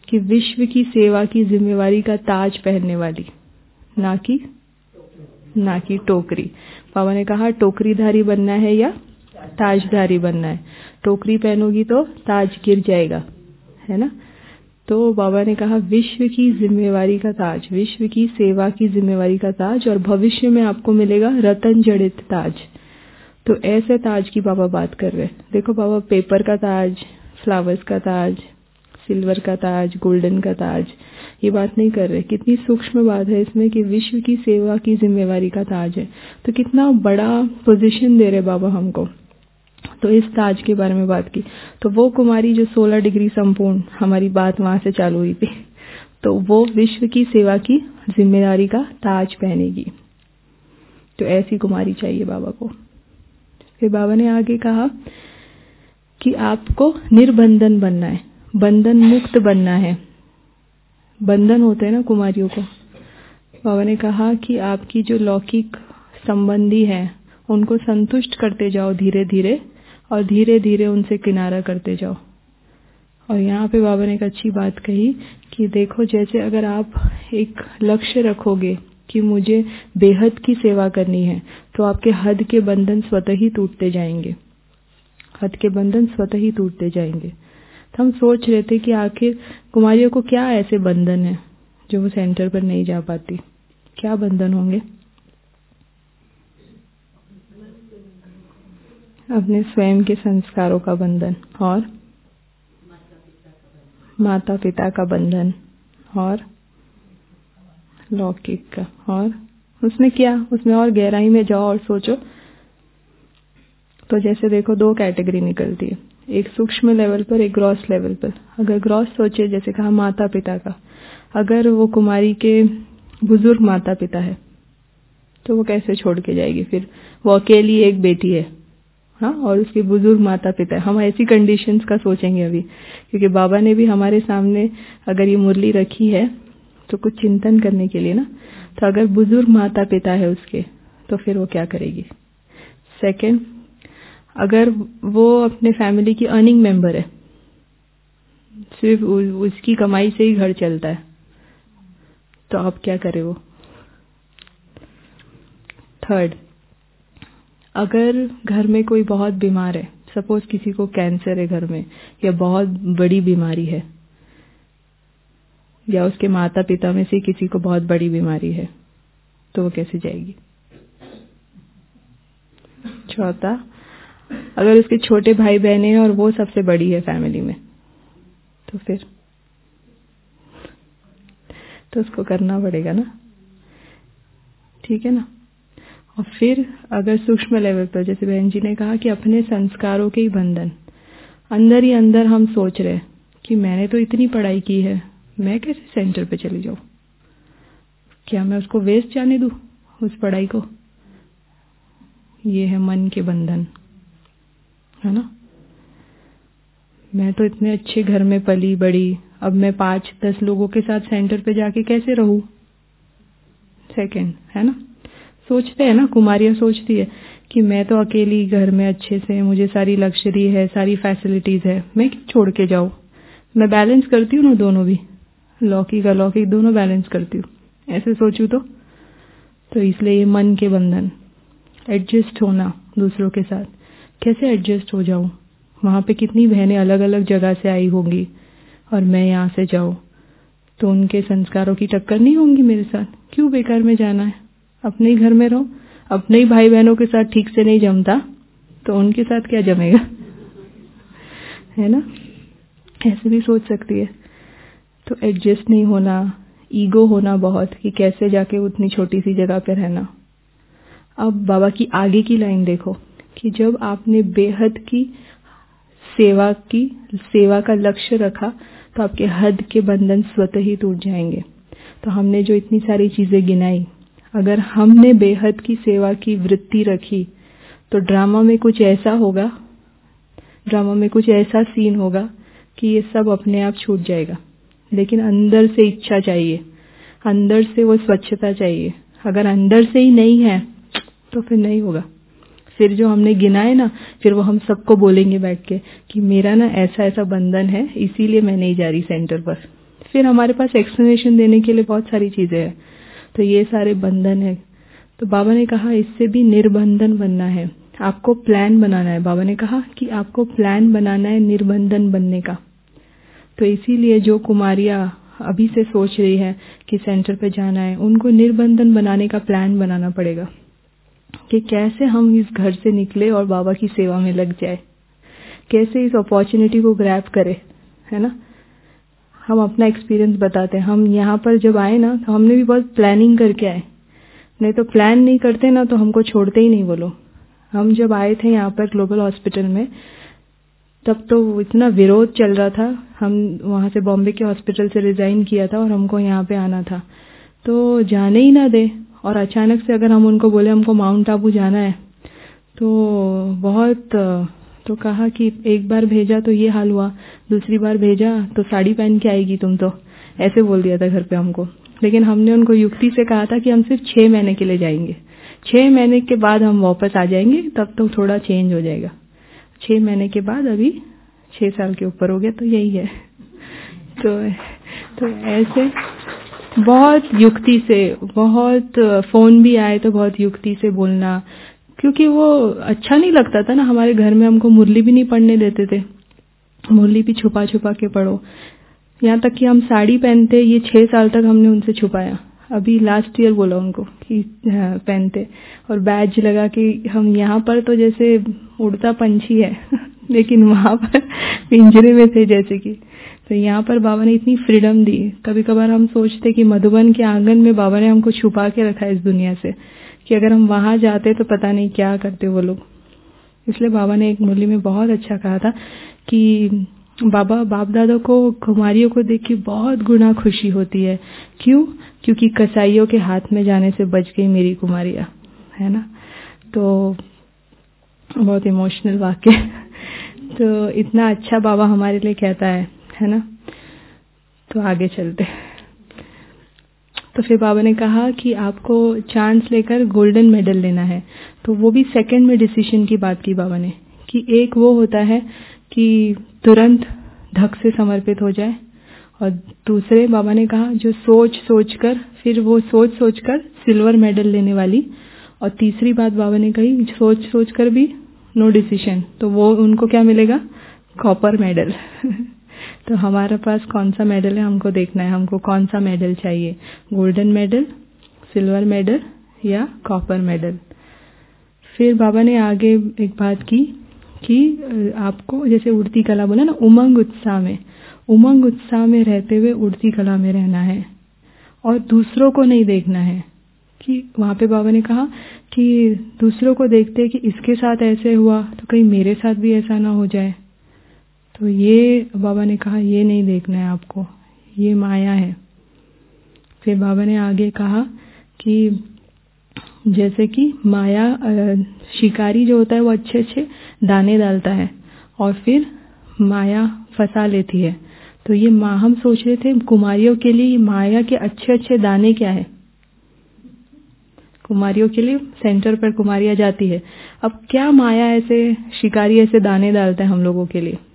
कि विश्व की सेवा की जिम्मेवारी का ताज पहनने वाली, ना कि ना कि टोकरी। बाबा ने कहा टोकरीधारी बनना है या ताजधारी बनना है। टोकरी पहनोगी तो ताज गिर जाएगा, है ना। तो बाबा ने कहा विश्व की जिम्मेवारी का ताज, विश्व की सेवा की जिम्मेवारी का ताज, और भविष्य में आपको मिलेगा रतन जड़ित ताज। तो ऐसे ताज की बाबा बात कर रहे हैं। देखो बाबा पेपर का ताज, फ्लावर्स का ताज, सिल्वर का ताज, गोल्डन का ताज, ये बात नहीं कर रहे। कितनी सूक्ष्म बात है इसमें कि विश्व की सेवा की जिम्मेवारी का ताज है। तो कितना बड़ा पोजीशन दे रहे बाबा हमको। तो इस ताज के बारे में बात की। तो वो कुमारी जो सोलह डिग्री संपूर्ण, हमारी बात वहां से चालू हुई थी, तो वो विश्व की सेवा की जिम्मेदारी का ताज पहनेगी। तो ऐसी कुमारी चाहिए बाबा को। फिर बाबा ने आगे कहा कि आपको निर्बंधन बनना है, बंधन मुक्त बनना है। बंधन होते हैं ना कुमारियों को। बाबा ने कहा कि आपकी जो लौकिक संबंधी है उनको संतुष्ट करते जाओ धीरे धीरे, और धीरे धीरे उनसे किनारा करते जाओ। और यहाँ पे बाबा ने एक अच्छी बात कही कि देखो, जैसे अगर आप एक लक्ष्य रखोगे कि मुझे बेहद की सेवा करनी है, तो आपके हद के बंधन स्वतः ही टूटते जाएंगे, हद के बंधन स्वतः ही टूटते जाएंगे। तो हम सोच रहे थे कि आखिर कुमारियों को क्या ऐसे बंधन है जो वो सेंटर पर नहीं जा पाती। क्या बंधन होंगे? अपने स्वयं के संस्कारों का बंधन, और माता पिता का बंधन, और लौकिक का। और उसमें क्या, उसमें और गहराई में जाओ और सोचो। तो जैसे देखो दो कैटेगरी निकलती है, एक सूक्ष्म लेवल पर, एक ग्रॉस लेवल पर। अगर ग्रॉस सोचे, जैसे कहा माता पिता का, अगर वो कुमारी के बुजुर्ग माता पिता है तो वो कैसे छोड़ के जाएगी? फिर वो अकेली एक बेटी है, हाँ, और उसके बुजुर्ग माता पिता है। हम ऐसी कंडीशंस का सोचेंगे अभी, क्योंकि बाबा ने भी हमारे सामने अगर ये मुरली रखी है तो कुछ चिंतन करने के लिए ना। तो अगर बुजुर्ग माता पिता है उसके, तो फिर वो क्या करेगी? सेकंड, अगर वो अपने फैमिली की अर्निंग मेंबर है, सिर्फ उसकी कमाई से ही घर चलता है, तो आप क्या करे वो? थर्ड, अगर घर में कोई बहुत बीमार है, सपोज किसी को कैंसर है घर में, या बहुत बड़ी बीमारी है, या उसके माता पिता में से किसी को बहुत बड़ी बीमारी है, तो वो कैसे जाएगी? चौथा, अगर उसके छोटे भाई बहने हैं और वो सबसे बड़ी है फैमिली में, तो फिर तो उसको करना पड़ेगा ना, ठीक है ना। और फिर अगर सूक्ष्म लेवल पर, जैसे बहन जी ने कहा कि अपने संस्कारों के ही बंधन, अंदर ही अंदर हम सोच रहे कि मैंने तो इतनी पढ़ाई की है, मैं कैसे सेंटर पे चली जाऊं? क्या मैं उसको वेस्ट जाने दूं उस पढ़ाई को? ये है मन के बंधन, है ना। मैं तो इतने अच्छे घर में पली बड़ी, अब मैं पांच दस लोगों के साथ सेंटर पे जाके कैसे रहूं? सेकंड, है ना। सोचते हैं ना, कुमारियां सोचती है कि मैं तो अकेली घर में अच्छे से, मुझे सारी लग्जरी है, सारी फैसिलिटीज है, मैं क्यों छोड़ के जाऊं? मैं बैलेंस करती हूँ ना दोनों भी, लौकिक अलौकिक दोनों बैलेंस करती हूँ, ऐसे सोचूं तो तो इसलिए ये मन के बंधन, एडजस्ट होना दूसरों के साथ। कैसे एडजस्ट हो जाऊं? वहां पे कितनी बहनें अलग अलग जगह से आई होंगी और मैं यहाँ से जाऊं, तो उनके संस्कारों की टक्कर नहीं होंगी मेरे साथ। क्यों बेकार में जाना है? अपने ही घर में रहो। अपने ही भाई बहनों के साथ ठीक से नहीं जमता तो उनके साथ क्या जमेगा, है ना। ऐसे भी सोच सकती है। तो एडजस्ट नहीं होना, ईगो होना बहुत, कि कैसे जाके उतनी छोटी सी जगह पे रहना। अब बाबा की आगे की लाइन देखो कि जब आपने बेहद की सेवा की सेवा का लक्ष्य रखा, तो आपके हद के बंधन स्वतः ही टूट जाएंगे। तो हमने जो इतनी सारी चीजें गिनाई, अगर हमने बेहद की सेवा की वृत्ति रखी, तो ड्रामा में कुछ ऐसा होगा, ड्रामा में कुछ ऐसा सीन होगा कि ये सब अपने आप छूट जाएगा। लेकिन अंदर से इच्छा चाहिए, अंदर से वो स्वच्छता चाहिए। अगर अंदर से ही नहीं है तो फिर नहीं होगा। फिर जो हमने गिनाए ना, फिर वो हम सबको बोलेंगे बैठ के कि मेरा ना ऐसा ऐसा बंधन है, इसीलिए मैं नहीं जा रही सेंटर पर। फिर हमारे पास एक्सप्लेनेशन देने के लिए बहुत सारी चीजें हैं। तो ये सारे बंधन है। तो बाबा ने कहा इससे भी निर्बंधन बनना है, आपको प्लान बनाना है। बाबा ने कहा कि आपको प्लान बनाना है निर्बंधन बनने का। तो इसीलिए जो कुमारियां अभी से सोच रही है कि सेंटर पे जाना है, उनको निर्बंधन बनाने का प्लान बनाना पड़ेगा कि कैसे हम इस घर से निकले और बाबा की सेवा में लग जाए, कैसे इस अपॉर्चुनिटी को ग्रैब करें, है ना। हम अपना एक्सपीरियंस बताते हैं। हम यहाँ पर जब आए ना तो हमने भी बहुत प्लानिंग करके आए, नहीं तो प्लान नहीं करते ना तो हमको छोड़ते ही नहीं वो लोग। हम जब आए थे यहाँ पर ग्लोबल हॉस्पिटल में, तब तो इतना विरोध चल रहा था। हम वहाँ से बॉम्बे के हॉस्पिटल से रिजाइन किया था और हमको यहाँ पे आना था, तो जाने ही ना दे। और अचानक से अगर हम उनको बोले हमको माउंट आबू जाना है तो बहुत, तो कहा कि एक बार भेजा तो ये हाल हुआ, दूसरी बार भेजा तो साड़ी पहन के आएगी तुम, तो ऐसे बोल दिया था घर पे हमको। लेकिन हमने उनको युक्ति से कहा था कि हम सिर्फ छह महीने के लिए जाएंगे, छह महीने के बाद हम वापस आ जाएंगे, तब तो थोड़ा चेंज हो जाएगा। छह महीने के बाद अभी छह साल के ऊपर हो गया, तो यही है। तो तो ऐसे बहुत युक्ति से, बहुत फोन भी आए तो बहुत युक्ति से बोलना, क्योंकि वो अच्छा नहीं लगता था ना। हमारे घर में हमको मुरली भी नहीं पढ़ने देते थे, मुरली भी छुपा छुपा के पढ़ो। यहाँ तक कि हम साड़ी पहनते, ये छह साल तक हमने उनसे छुपाया। अभी लास्ट ईयर बोला उनको कि पहनते, और बैज लगा के हम यहाँ पर तो जैसे उड़ता पंछी है लेकिन वहाँ पर पिंजरे में थे जैसे कि। तो यहाँ पर बाबा ने इतनी फ्रीडम दी। कभी कभार हम सोचते कि मधुबन के आंगन में बाबा ने हमको छुपा के रखा है इस दुनिया से, कि अगर हम वहां जाते तो पता नहीं क्या करते वो लोग। इसलिए बाबा ने एक मुरली में बहुत अच्छा कहा था कि बाबा बाप दादा को कुमारियों को देख के बहुत गुना खुशी होती है। क्यों? क्योंकि कसाईयों के हाथ में जाने से बच गई मेरी कुमारियां, है ना। तो बहुत इमोशनल वाक्य। तो इतना अच्छा बाबा हमारे लिए कहता है, है ना। तो आगे चलते। तो फिर बाबा ने कहा कि आपको चांस लेकर गोल्डन मेडल लेना है। तो वो भी सेकंड में डिसीजन की बात की बाबा ने, कि एक वो होता है कि तुरंत धक से समर्पित हो जाए, और दूसरे बाबा ने कहा जो सोच सोच कर, फिर वो सोच सोच कर सिल्वर मेडल लेने वाली, और तीसरी बात बाबा ने कही सोच सोच कर भी नो डिसीजन, तो वो उनको क्या मिलेगा? Copper medal. तो हमारे पास कौन सा मेडल है हमको देखना है, हमको कौन सा मेडल चाहिए, गोल्डन मेडल, सिल्वर मेडल या कॉपर मेडल। फिर बाबा ने आगे एक बात की कि आपको जैसे उड़ती कला बोला ना, उमंग उत्साह में, उमंग उत्साह में रहते हुए उड़ती कला में रहना है और दूसरों को नहीं देखना है। कि वहाँ पे बाबा ने कहा कि दूसरों को देखते कि इसके साथ ऐसे हुआ तो कहीं मेरे साथ भी ऐसा ना हो जाए। तो ये बाबा ने कहा ये नहीं देखना है आपको, ये माया है। फिर बाबा ने आगे कहा कि जैसे कि माया, शिकारी जो होता है वो अच्छे अच्छे दाने डालता है और फिर माया फंसा लेती है। तो ये माँ, हम सोच रहे थे कुमारियों के लिए माया के अच्छे अच्छे दाने क्या है। कुमारियों के लिए सेंटर पर कुमारियां जाती है, अब क्या माया ऐसे शिकारी ऐसे दाने डालता है हम लोगों के लिए।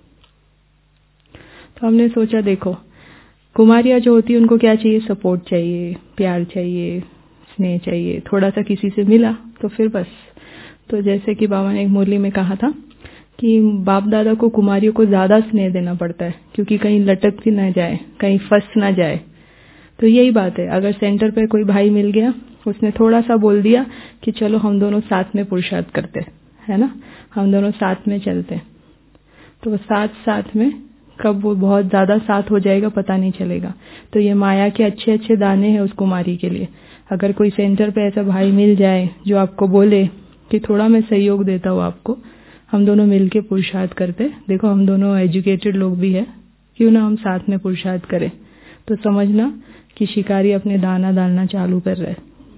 तो हमने सोचा देखो कुमारियां जो होती है उनको क्या चाहिए, सपोर्ट चाहिए, प्यार चाहिए, स्नेह चाहिए, थोड़ा सा किसी से मिला तो फिर बस। तो जैसे कि बाबा ने एक मुरली में कहा था कि बाप दादा को कुमारियों को ज्यादा स्नेह देना पड़ता है क्योंकि कहीं लटक ना जाए, कहीं फंस ना जाए। तो यही बात है, अगर सेंटर पे कोई भाई मिल गया, उसने थोड़ा सा बोल दिया कि चलो हम दोनों साथ में पुरुषार्थ करते, है ना, हम दोनों साथ में चलते, तो साथ साथ में कब वो बहुत ज्यादा साथ हो जाएगा पता नहीं चलेगा। तो ये माया के अच्छे अच्छे दाने हैं उस कुमारी के लिए। अगर कोई सेंटर पे ऐसा भाई मिल जाए जो आपको बोले कि थोड़ा मैं सहयोग देता हूँ आपको, हम दोनों मिलके पुरुषार्थ करते, देखो हम दोनों एजुकेटेड लोग भी है, क्यों ना हम साथ में पुरुषार्थ करें, तो समझना कि शिकारी अपने दाना डालना चालू कर रहा है।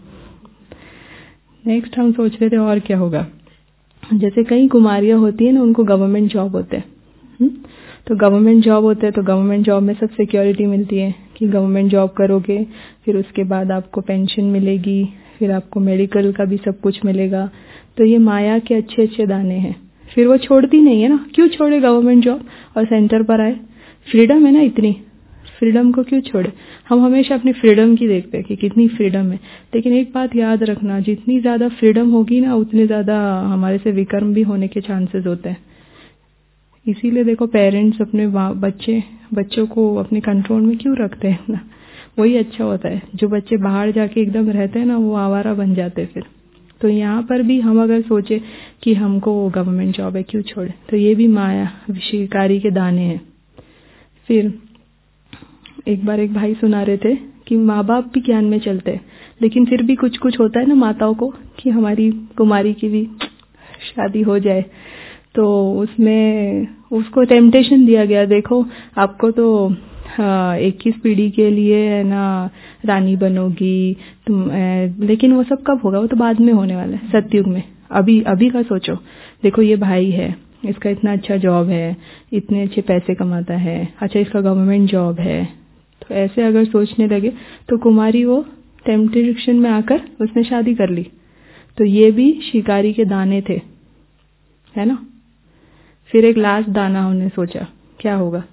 नेक्स्ट हम सोच रहे थे और क्या होगा। जैसे कई कुमारियां होती है ना, उनको गवर्नमेंट जॉब होते हैं, तो गवर्नमेंट जॉब होते हैं तो गवर्नमेंट जॉब में सब सिक्योरिटी मिलती है कि गवर्नमेंट जॉब करोगे फिर उसके बाद आपको पेंशन मिलेगी, फिर आपको मेडिकल का भी सब कुछ मिलेगा। तो ये माया के अच्छे अच्छे दाने हैं। फिर वो छोड़ती नहीं है ना, क्यों छोड़े गवर्नमेंट जॉब और सेंटर पर आए, फ्रीडम है ना इतनी, फ्रीडम को क्यों छोड़े? हम हमेशा अपनी फ्रीडम की देखते हैं कि कितनी फ्रीडम है, लेकिन एक बात याद रखना, जितनी ज़्यादा फ्रीडम होगी ना उतने ज़्यादा हमारे से विकर्म भी होने के चांसेस होते हैं। इसीलिए देखो पेरेंट्स अपने बच्चे बच्चों को अपने कंट्रोल में क्यों रखते हैं ना, वही अच्छा होता है। जो बच्चे बाहर जाके एकदम रहते हैं ना वो आवारा बन जाते हैं फिर। तो यहाँ पर भी हम अगर सोचे कि हमको गवर्नमेंट जॉब है क्यों छोड़े, तो ये भी माया शिकारी के दाने हैं। फिर एक बार एक भाई सुना रहे थे कि माँ बाप भी ज्ञान में चलते हैं, लेकिन फिर भी कुछ कुछ होता है ना माताओं को कि हमारी कुमारी की भी शादी हो जाए, तो उसमें उसको टेम्पटेशन दिया गया, देखो आपको तो इक्कीस पीढ़ी के लिए है ना रानी बनोगी तुम, लेकिन वो सब कब होगा? वो तो बाद में होने वाला है, सतयुग में। अभी अभी का सोचो, देखो ये भाई है, इसका इतना अच्छा जॉब है, इतने अच्छे पैसे कमाता है, अच्छा इसका गवर्नमेंट जॉब है, तो ऐसे अगर सोचने लगे तो कुमारी वो टेम्पटेशन में आकर उसने शादी कर ली। तो ये भी शिकारी के दाने थे, है ना। फिर एक लास्ट दाना हमने सोचा क्या होगा,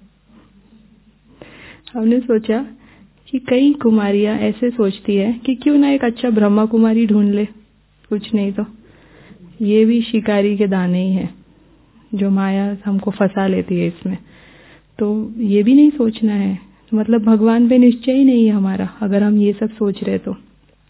हमने सोचा कि कई कुमारियां ऐसे सोचती है कि क्यों ना एक अच्छा ब्रह्मा कुमारी ढूंढ ले, कुछ नहीं तो ये भी शिकारी के दाने ही है जो माया हमको फंसा लेती है इसमें। तो ये भी नहीं सोचना है, मतलब भगवान पे निश्चय ही नहीं है हमारा अगर हम ये सब सोच रहे तो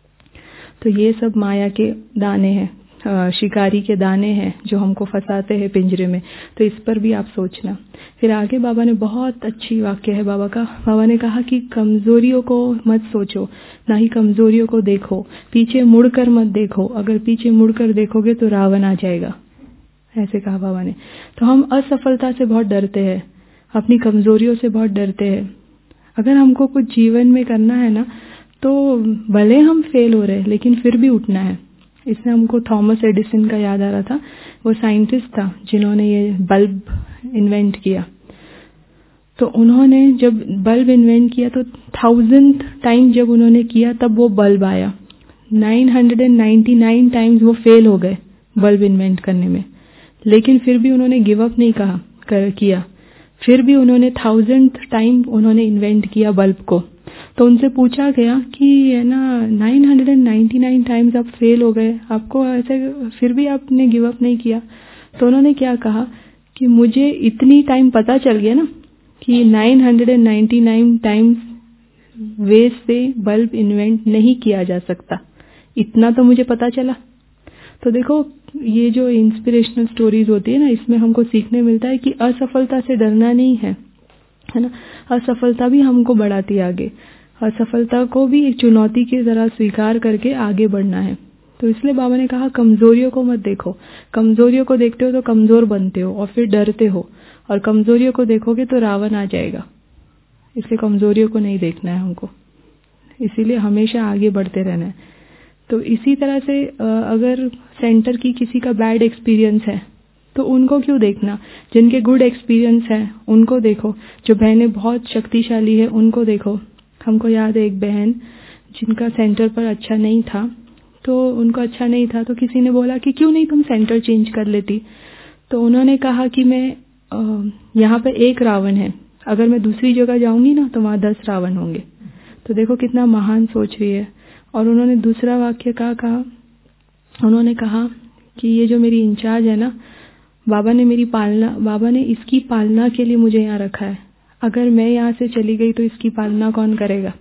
तो ये सब माया के दाने हैं, शिकारी के दाने हैं जो हमको फंसाते हैं पिंजरे में। तो इस पर भी आप सोचना। फिर आगे बाबा ने बहुत अच्छी वाक्य है बाबा का, बाबा ने कहा कि कमजोरियों को मत सोचो, ना ही कमजोरियों को देखो, पीछे मुड़कर मत देखो, अगर पीछे मुड़कर देखोगे तो रावण आ जाएगा, ऐसे कहा बाबा ने। तो हम असफलता से बहुत डरते हैं, अपनी कमजोरियों से बहुत डरते हैं। अगर हमको कुछ जीवन में करना है ना तो भले हम फेल हो रहे लेकिन फिर भी उठना है। इसमें हमको थॉमस एडिसन का याद आ रहा था, वो साइंटिस्ट था जिन्होंने ये बल्ब इन्वेंट किया। तो उन्होंने जब बल्ब इन्वेंट किया तो थाउजेंड टाइम जब उन्होंने किया तब वो बल्ब आया। Nine hundred ninety nine times वो फेल हो गए बल्ब इन्वेंट करने में, लेकिन फिर भी उन्होंने गिव अप नहीं कहा कर किया, फिर भी उन्होंने थाउजेंड टाइम उन्होंने इन्वेंट किया बल्ब को। तो उनसे पूछा गया कि है ना nine hundred ninety nine times आप फेल हो गए, आपको ऐसे फिर भी आपने गिव अप नहीं किया। तो उन्होंने क्या कहा कि मुझे इतनी टाइम पता चल गया ना कि nine hundred ninety nine times waste से बल्ब इन्वेंट नहीं किया जा सकता, इतना तो मुझे पता चला। तो देखो ये जो इंस्पिरेशनल स्टोरीज होती है ना, इसमें हमको सीखने मिलता है कि असफलता से डरना नहीं है, है ना। असफलता भी हमको बढ़ाती है आगे, असफलता को भी एक चुनौती की तरह स्वीकार करके आगे बढ़ना है। तो इसलिए बाबा ने कहा कमजोरियों को मत देखो, कमजोरियों को देखते हो तो कमजोर बनते हो और फिर डरते हो, और कमजोरियों को देखोगे तो रावण आ जाएगा। इसलिए कमजोरियों को नहीं देखना है हमको, इसीलिए हमेशा आगे बढ़ते रहना है। तो इसी तरह से अगर सेंटर की किसी का बैड एक्सपीरियंस है तो उनको क्यों देखना, जिनके गुड एक्सपीरियंस है उनको देखो, जो बहनें बहुत शक्तिशाली है उनको देखो। हमको याद है एक बहन जिनका सेंटर पर अच्छा नहीं था, तो उनको अच्छा नहीं था तो किसी ने बोला कि क्यों नहीं तुम सेंटर चेंज कर लेती। तो उन्होंने कहा कि मैं यहाँ पे एक रावण है, अगर मैं दूसरी जगह जाऊंगी ना तो वहाँ दस रावण होंगे। तो देखो कितना महान सोच रही है। और उन्होंने दूसरा वाक्य क्या कहा, उन्होंने कहा कि ये जो मेरी इंचार्ज है ना, बाबा ने मेरी पालना, बाबा ने इसकी पालना के लिए मुझे यहाँ रखा है, अगर मैं यहाँ से चली गई तो इसकी पालना कौन करेगा।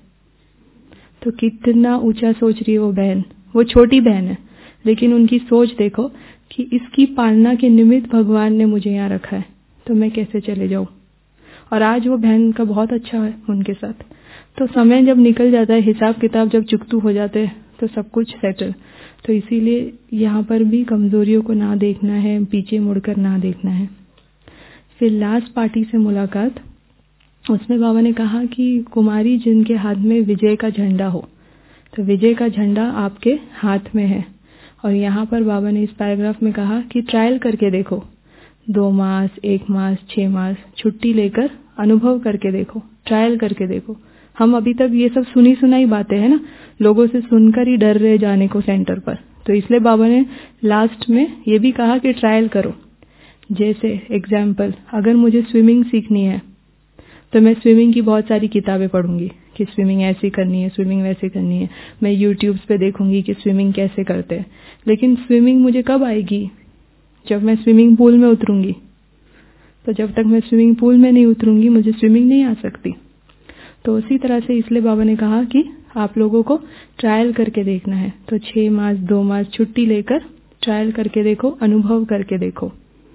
तो कितना ऊंचा सोच रही है वो बहन, वो छोटी बहन है लेकिन उनकी सोच देखो कि इसकी पालना के निमित्त भगवान ने मुझे यहाँ रखा है, तो मैं कैसे चले जाऊँ। और आज वो बहन का बहुत अच्छा है उनके साथ। तो समय जब निकल जाता है, हिसाब किताब जब चुकतू हो जाते हैं तो सब कुछ सेटल। तो इसीलिए यहाँ पर भी कमजोरियों को ना देखना है, पीछे मुड़कर ना देखना है। फिर लास्ट पार्टी से मुलाकात, उसमें बाबा ने कहा कि कुमारी जिनके हाथ में विजय का झंडा हो, तो विजय का झंडा आपके हाथ में है। और यहाँ पर बाबा ने इस पैराग्राफ में कहा कि ट्रायल करके देखो, दो मास, एक मास, छह मास छुट्टी लेकर अनुभव करके देखो, ट्रायल करके देखो। हम अभी तक ये सब सुनी सुनाई बातें हैं ना, लोगों से सुनकर ही डर रहे जाने को सेंटर पर। तो इसलिए बाबा ने लास्ट में ये भी कहा कि ट्रायल करो। जैसे एग्जाम्पल, अगर मुझे स्विमिंग सीखनी है तो मैं स्विमिंग की बहुत सारी किताबें पढ़ूंगी कि स्विमिंग ऐसी करनी है, स्विमिंग वैसे करनी है। मैं यूट्यूब्स पे देखूंगी कि स्विमिंग कैसे करते हैं। लेकिन स्विमिंग मुझे कब आएगी? जब मैं स्विमिंग पूल में उतरूंगी। तो जब तक मैं स्विमिंग पूल में नहीं उतरूंगी मुझे स्विमिंग नहीं आ सकती। तो उसी तरह से इसलिए बाबा ने कहा कि आप लोगों को ट्रायल करके देखना है। तो छह मास दो मास छुट्टी लेकर ट्रायल करके देखो, अनुभव करके देखो।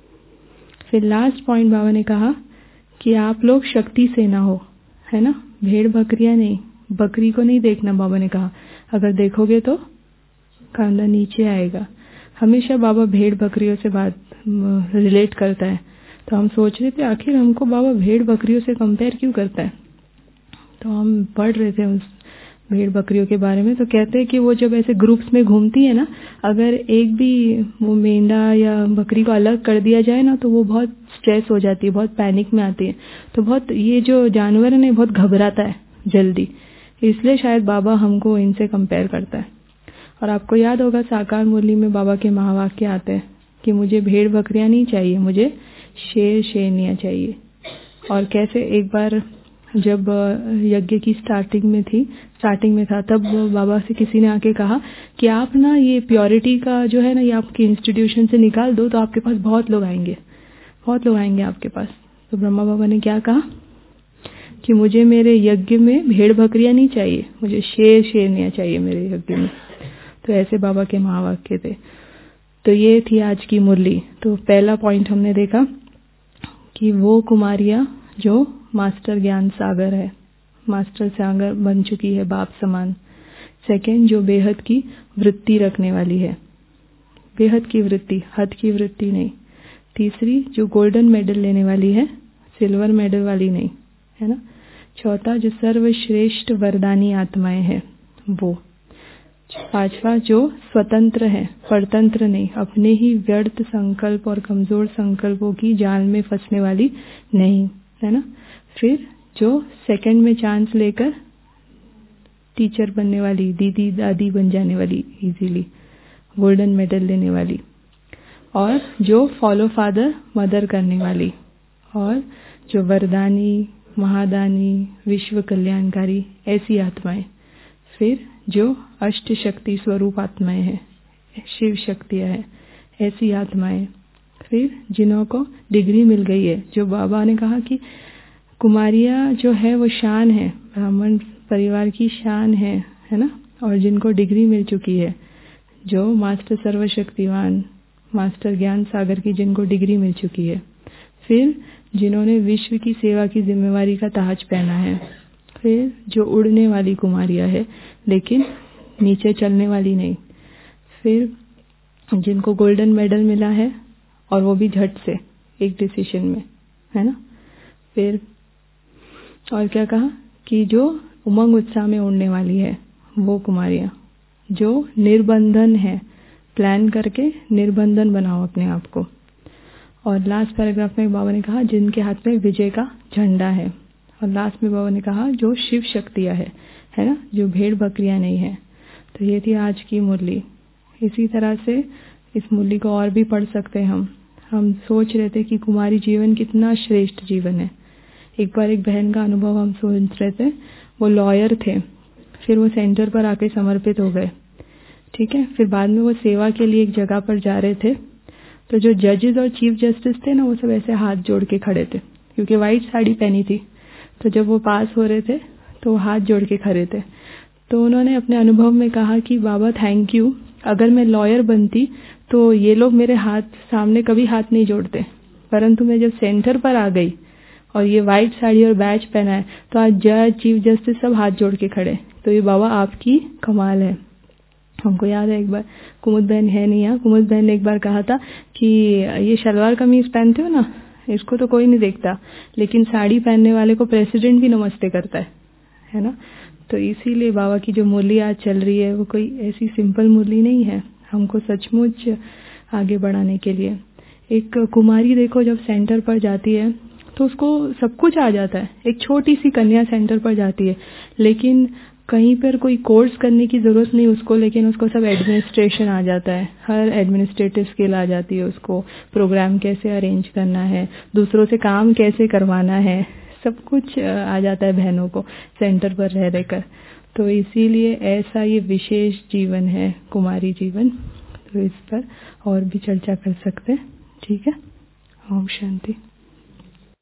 फिर लास्ट पॉइंट बाबा ने कहा कि आप लोग शक्ति से ना हो, है ना, भेड़ बकरियां नहीं, बकरी को नहीं देखना। बाबा ने कहा अगर देखोगे तो कांधा नीचे आएगा। हमेशा बाबा भेड़ बकरियों से बात रिलेट करता है। तो हम सोच रहे थे आखिर हमको बाबा भेड़ बकरियों से कंपेयर क्यों करता है। तो हम पढ़ रहे थे उस भेड़ बकरियों के बारे में। तो कहते हैं कि वो जब ऐसे ग्रुप्स में घूमती है ना, अगर एक भी वो मेंढा या बकरी को अलग कर दिया जाए ना तो वो बहुत स्ट्रेस हो जाती है, बहुत पैनिक में आती है। तो बहुत ये जो जानवर है ना बहुत घबराता है जल्दी, इसलिए शायद बाबा हमको इनसे कंपेयर करता है। और आपको याद होगा साकार मुरली में बाबा के महावाक्य आते हैं कि मुझे भेड़ बकरियां नहीं चाहिए, मुझे शेर शेरनियां चाहिए। और कैसे एक बार जब यज्ञ की स्टार्टिंग में थी स्टार्टिंग में था तब बाबा से किसी ने आके कहा कि आप ना ये प्योरिटी का जो है ना ये आपके इंस्टीट्यूशन से निकाल दो तो आपके पास बहुत लोग आएंगे, बहुत लोग आएंगे आपके पास। तो ब्रह्मा बाबा ने क्या कहा कि मुझे मेरे यज्ञ में भेड़ बकरियां नहीं चाहिए, मुझे शेर शेरनियां चाहिए मेरे यज्ञ में। तो ऐसे बाबा के महावाक्य थे। तो ये थी आज की मुरली। तो पहला पॉइंट हमने देखा कि वो कुमारियां जो मास्टर ज्ञान सागर है, मास्टर सागर बन चुकी है बाप समान। सेकंड, जो बेहद की वृत्ति रखने वाली है, बेहद की वृत्ति, हद की वृत्ति नहीं। तीसरी, जो गोल्डन मेडल लेने वाली है, सिल्वर मेडल वाली नहीं, है ना। चौथा, जो सर्वश्रेष्ठ वरदानी आत्माएं हैं वो। पांचवा, जो स्वतंत्र है, परतंत्र नहीं, अपने ही व्यर्थ संकल्प और कमजोर संकल्पों की जाल में फंसने वाली नहीं, है ना। फिर जो सेकंड में चांस लेकर टीचर बनने वाली, दीदी दादी बन जाने वाली इजीली, गोल्डन मेडल लेने वाली। और जो फॉलो फादर मदर करने वाली। और जो वरदानी, महादानी, विश्व कल्याणकारी ऐसी आत्माएं। फिर जो अष्ट शक्ति स्वरूप आत्माएं हैं, शिव शक्तियां हैं, ऐसी आत्माएं। फिर जिन्हों को डिग्री मिल गई है, जो बाबा ने कहा कि कुमारियां जो है वो शान है, ब्राह्मण परिवार की शान है, है ना। और जिनको डिग्री मिल चुकी है, जो मास्टर सर्वशक्तिवान, मास्टर ज्ञान सागर की जिनको डिग्री मिल चुकी है। फिर जिन्होंने विश्व की सेवा की जिम्मेवारी का ताज पहना है। फिर जो उड़ने वाली कुमारियां है लेकिन नीचे चलने वाली नहीं। फिर जिनको गोल्डन मेडल मिला है और वो भी झट से एक डिसीजन में, है ना। फिर और क्या कहा कि जो उमंग उत्साह में उड़ने वाली है वो कुमारियां, जो निर्बंधन है, प्लान करके निर्बंधन बनाओ अपने आप को। और लास्ट पैराग्राफ में बाबा ने कहा जिनके हाथ में विजय का झंडा है। और लास्ट में बाबा ने कहा जो शिव शक्तियां है, है ना, जो भेड़ बकरियां नहीं है। तो ये थी आज की मुरली। इसी तरह से इस मुरली को और भी पढ़ सकते हैं हम। हम सोच रहे थे कि कुमारी जीवन कितना श्रेष्ठ जीवन है। एक बार एक बहन का अनुभव हम सोच रहे थे, वो लॉयर थे, फिर वो सेंटर पर आके समर्पित हो गए, ठीक है। फिर बाद में वो सेवा के लिए एक जगह पर जा रहे थे, तो जो जजेस और चीफ जस्टिस थे ना वो सब ऐसे हाथ जोड़ के खड़े थे, क्योंकि व्हाइट साड़ी पहनी थी। तो जब वो पास हो रहे थे तो वो हाथ जोड़ के खड़े थे। तो उन्होंने अपने अनुभव में कहा कि बाबा थैंक यू, अगर मैं लॉयर बनती तो ये लोग मेरे हाथ सामने कभी हाथ नहीं जोड़ते, परंतु मैं जब सेंटर पर आ गई और ये व्हाइट साड़ी और बैच पहना है तो आज जज चीफ जस्टिस सब हाथ जोड़ के खड़े। तो ये बाबा आपकी कमाल है। हमको याद है एक बार कुमुद बहन है नहीं यहाँ, कुमुद बहन ने एक बार कहा था कि ये शलवार कमीज पहनते हो ना, इसको तो कोई नहीं देखता, लेकिन साड़ी पहनने वाले को प्रेसिडेंट भी नमस्ते करता है, है ना। तो इसीलिए बाबा की जो मुरली आज चल रही है वो कोई ऐसी सिंपल मुरली नहीं है, हमको सचमुच आगे बढ़ाने के लिए। एक कुमारी देखो जब सेंटर पर जाती है तो उसको सब कुछ आ जाता है। एक छोटी सी कन्या सेंटर पर जाती है, लेकिन कहीं पर कोई कोर्स करने की जरूरत नहीं उसको, लेकिन उसको सब एडमिनिस्ट्रेशन आ जाता है, हर एडमिनिस्ट्रेटिव स्किल आ जाती है उसको, प्रोग्राम कैसे अरेंज करना है, दूसरों से काम कैसे करवाना है, सब कुछ आ जाता है बहनों को सेंटर पर रह रहकर। तो इसीलिए ऐसा ये विशेष जीवन है कुमारी जीवन। तो इस पर और भी चर्चा कर सकते हैं। ठीक है। ओम शांति।